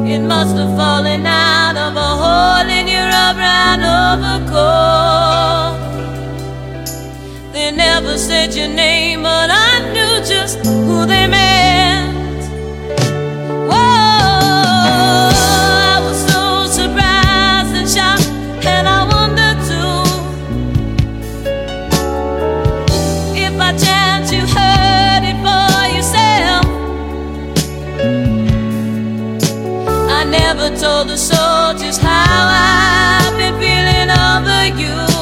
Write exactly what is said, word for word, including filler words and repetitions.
It must have fallen out of a hole in your brown overcoat. They never said your name, but I knew just who they meant. Whoa, I was so surprised and shocked, and I wondered too if by chance you heard it for yourself. I never told the soldiers how I've been feeling over you.